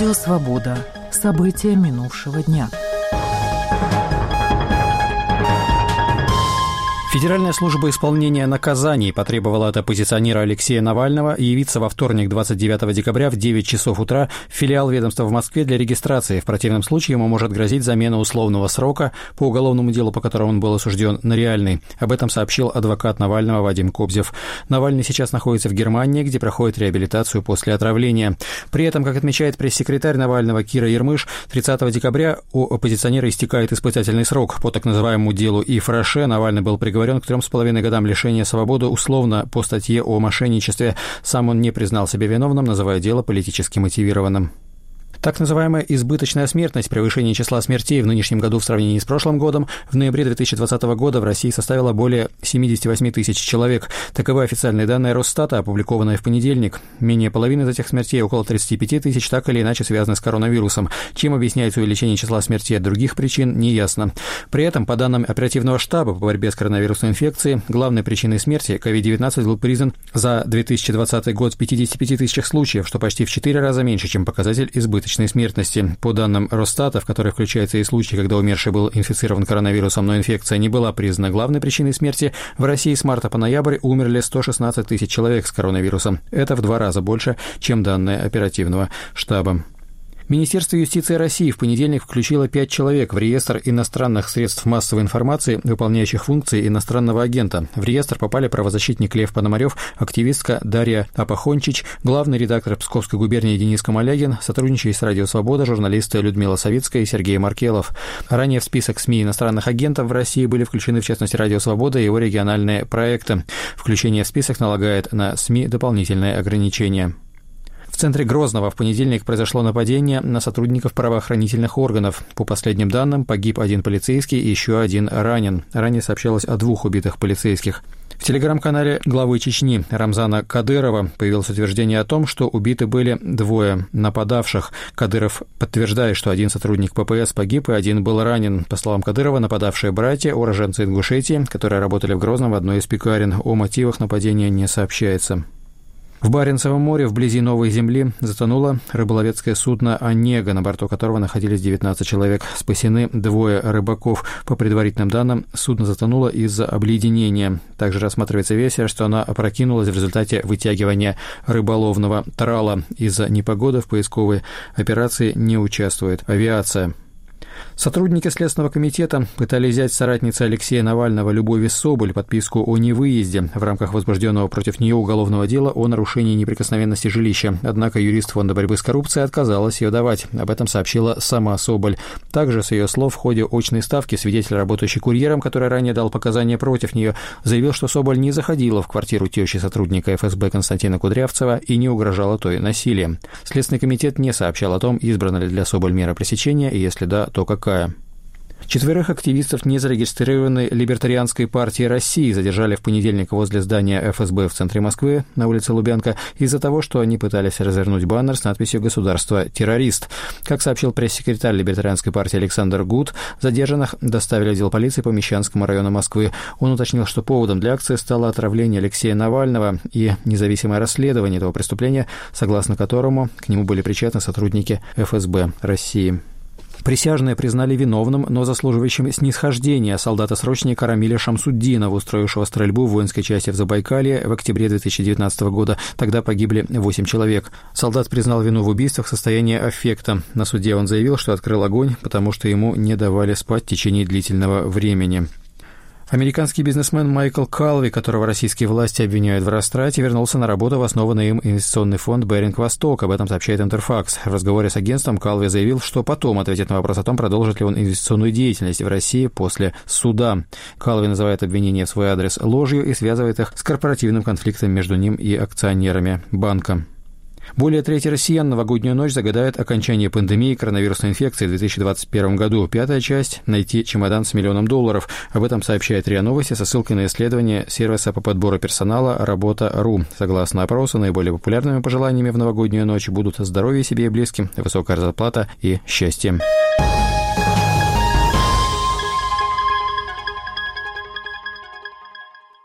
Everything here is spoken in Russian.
Радио «Свобода». События минувшего дня. Федеральная служба исполнения наказаний потребовала от оппозиционера Алексея Навального явиться во вторник, 29 декабря в 9 часов утра в филиал ведомства в Москве для регистрации. В противном случае ему может грозить замена условного срока по уголовному делу, по которому он был осужден, на реальный. Об этом сообщил адвокат Навального Вадим Кобзев. Навальный сейчас находится в Германии, где проходит реабилитацию после отравления. При этом, как отмечает пресс-секретарь Навального Кира Ермыш, 30 декабря у оппозиционера истекает испытательный срок. По так называемому делу Ифраше Навальный был приговорен к 3,5 годам лишения свободы условно по статье о мошенничестве. Сам он не признал себя виновным, называя дело политически мотивированным. Так называемая избыточная смертность, превышение числа смертей в нынешнем году в сравнении с прошлым годом, в ноябре 2020 года в России составила более 78 тысяч человек. Таковы официальные данные Росстата, опубликованные в понедельник. Менее половины из этих смертей, около 35 тысяч, так или иначе связаны с коронавирусом. Чем объясняется увеличение числа смертей от других причин, неясно. При этом, по данным оперативного штаба по борьбе с коронавирусной инфекцией, главной причиной смерти COVID-19 был признан за 2020 год в 55 тысячах случаев, что почти в 4 раза меньше, чем показатель избыточной смертности. По данным Росстата, в который включаются и случаи, когда умерший был инфицирован коронавирусом, но инфекция не была признана главной причиной смерти, в России с марта по ноябрь умерли 116 тысяч человек с коронавирусом. Это в 2 раза больше, чем данные оперативного штаба. Министерство юстиции России в понедельник включило 5 человек в реестр иностранных средств массовой информации, выполняющих функции иностранного агента. В реестр попали правозащитник Лев Пономарёв, активистка Дарья Апохончич, главный редактор Псковской губернии Денис Камалягин, сотрудничающие с Радио «Свобода» журналисты Людмила Савицкая и Сергей Маркелов. Ранее в список СМИ иностранных агентов в России были включены, в частности, Радио «Свобода» и его региональные проекты. Включение в список налагает на СМИ дополнительные ограничения. В центре Грозного в понедельник произошло нападение на сотрудников правоохранительных органов. По последним данным, погиб 1 полицейский и еще 1 ранен. Ранее сообщалось о 2 убитых полицейских. В телеграм-канале главы Чечни Рамзана Кадырова появилось утверждение о том, что убиты были 2 нападавших. Кадыров подтверждает, что 1 сотрудник ППС погиб и 1 был ранен. По словам Кадырова, нападавшие братья – уроженцы Ингушетии, которые работали в Грозном в одной из пекарен. О мотивах нападения не сообщается. В Баренцевом море вблизи Новой Земли затонуло рыболовецкое судно «Онега», на борту которого находились 19 человек. Спасены 2 рыбаков. По предварительным данным, судно затонуло из-за обледенения. Также рассматривается версия, что она опрокинулась в результате вытягивания рыболовного трала. Из-за непогоды в поисковой операции не участвует авиация. Сотрудники Следственного комитета пытались взять соратнице Алексея Навального Любови Соболь подписку о невыезде в рамках возбужденного против нее уголовного дела о нарушении неприкосновенности жилища. Однако юрист Фонда борьбы с коррупцией отказалась ее давать. Об этом сообщила сама Соболь. Также, с ее слов, в ходе очной ставки свидетель, работающий курьером, который ранее дал показания против нее, заявил, что Соболь не заходила в квартиру тещи сотрудника ФСБ Константина Кудрявцева и не угрожала той насилием. Следственный комитет не сообщал о том, избрана ли для Соболь мера пресечения, и если да, то какая. 4 активистов незарегистрированной Либертарианской партии России задержали в понедельник возле здания ФСБ в центре Москвы на улице Лубянка из-за того, что они пытались развернуть баннер с надписью «Государство террорист». Как сообщил пресс-секретарь Либертарианской партии Александр Гуд, задержанных доставили в отдел полиции по Мещанскому району Москвы. Он уточнил, что поводом для акции стало отравление Алексея Навального и независимое расследование этого преступления, согласно которому к нему были причастны сотрудники ФСБ России. Присяжные признали виновным, но заслуживающим снисхождения солдата-срочника Рамиля Шамсуддинова, устроившего стрельбу в воинской части в Забайкалье в октябре 2019 года. Тогда погибли 8 человек. Солдат признал вину в убийствах в состоянии аффекта. На суде он заявил, что открыл огонь, потому что ему не давали спать в течение длительного времени. Американский бизнесмен Майкл Калви, которого российские власти обвиняют в растрате, вернулся на работу в основанный им инвестиционный фонд «Беринг Восток». Об этом сообщает Интерфакс. В разговоре с агентством Калви заявил, что потом ответит на вопрос о том, продолжит ли он инвестиционную деятельность в России после суда. Калви называет обвинения в свой адрес ложью и связывает их с корпоративным конфликтом между ним и акционерами банка. Более трети россиян новогоднюю ночь загадают окончание пандемии коронавирусной инфекции в 2021 году. 5-я часть – найти чемодан с $1 миллион. Об этом сообщает РИА Новости со ссылкой на исследование сервиса по подбору персонала «Работа.ру». Согласно опросу, наиболее популярными пожеланиями в новогоднюю ночь будут здоровье себе и близким, высокая зарплата и счастье.